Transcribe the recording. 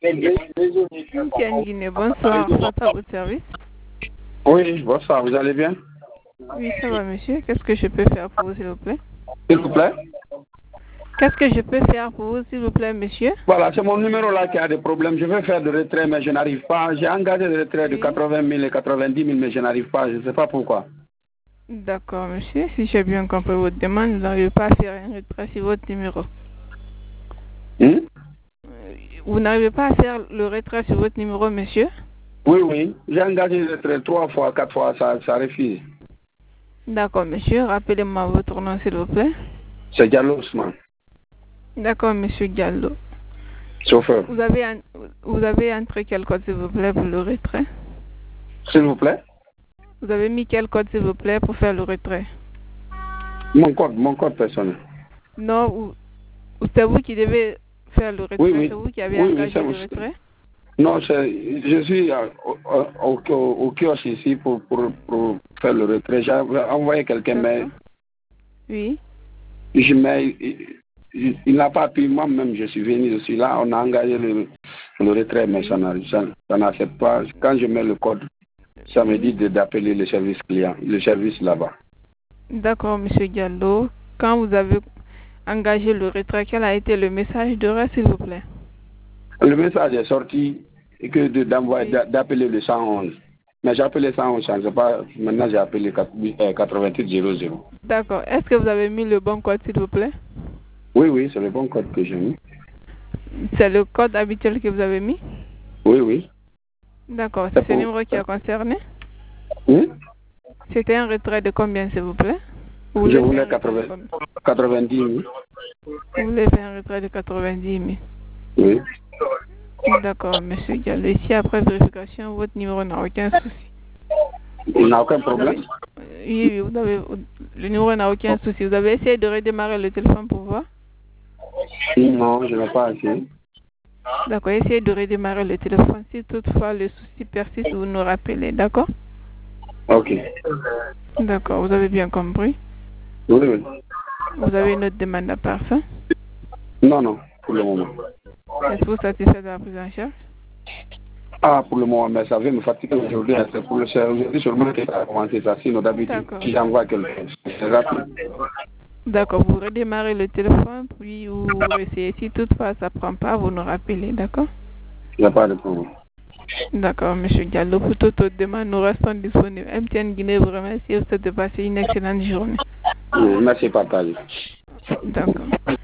Tiens, Guinée, bonsoir, Fata au service. Oui, bonsoir, vous allez bien? Oui, ça va, monsieur. Qu'est-ce que je peux faire pour vous, s'il vous plaît? S'il vous plaît? Qu'est-ce que je peux faire pour vous, s'il vous plaît, monsieur? Voilà, c'est mon numéro là qui a des problèmes. Je veux faire de retrait, mais je n'arrive pas. J'ai engagé de retrait de 80 000 et 90 000, mais je n'arrive pas. Je ne sais pas pourquoi. D'accord, monsieur. Si j'ai bien compris votre demande, vous n'arrivez pas à faire un retrait sur votre numéro. Vous n'arrivez pas à faire le retrait sur votre numéro, monsieur? Oui. J'ai engagé le retrait 3 fois, 4 fois, ça refuse. D'accord, monsieur. Rappelez-moi votre nom, s'il vous plaît. C'est Diallo Ousmane. D'accord, monsieur Diallo. Chauffeur. Vous avez entré quel code, s'il vous plaît, pour le retrait? S'il vous plaît? Vous avez mis quel code, s'il vous plaît, pour faire le retrait? Mon code personnel. Non, c'est vous qui devez faire le retrait. Oui. C'est vous qui avez engagé le retrait? Non, je suis au kiosque ici pour faire le retrait. J'ai envoyé quelqu'un, mais oui. Il n'a pas pu. Moi-même, je suis venu, je suis là. On a engagé le retrait, mais ça n'accepte pas. Quand je mets le code, ça me dit d'appeler le service client, le service là-bas. D'accord, monsieur Diallo. Quand vous avez engagé le retrait, quel a été le message d'erreur, s'il vous plaît? Le message est sorti d'appeler le 111. Mais j'ai appelé 111, ça ne sais pas. Maintenant, j'ai appelé 8800. D'accord. Est-ce que vous avez mis le bon code, s'il vous plaît? Oui, c'est le bon code que j'ai mis. C'est le code habituel que vous avez mis? Oui. D'accord. C'est ce numéro qui a concerné? Oui. C'était un retrait de combien, s'il vous plaît? Je voulais 90 000. Vous voulez faire un retrait de 90 000? Oui. D'accord, monsieur Diallo. Ici, après vérification, votre numéro n'a aucun souci. Il n'a aucun problème? Oui, le numéro n'a aucun souci. Vous avez essayé de redémarrer le téléphone pour voir? Non, je n'ai pas essayé. D'accord, essayez de redémarrer le téléphone. Si toutefois le souci persiste, vous nous rappelez, d'accord? Ok. D'accord, vous avez bien compris? Oui. Vous avez une autre demande à part ça? Non, pour le moment. Êtes-vous satisfait de la prise en charge? Pour le moment, mais ça va me fatiguer aujourd'hui. C'est pour le service seulement que ça a commencé ça. Sinon, d'habitude, si j'envoie quelqu'un, c'est rapide. D'accord, vous redémarrez le téléphone, puis vous essayez. Si toutefois ça ne prend pas, vous nous rappelez, d'accord? Il n'y a pas de problème. D'accord, monsieur Diallo. Pour toute autre demande, nous restons disponibles. MTN Guinée vous remercie et vous souhaite de passer une excellente journée. Merci, papa. D'accord.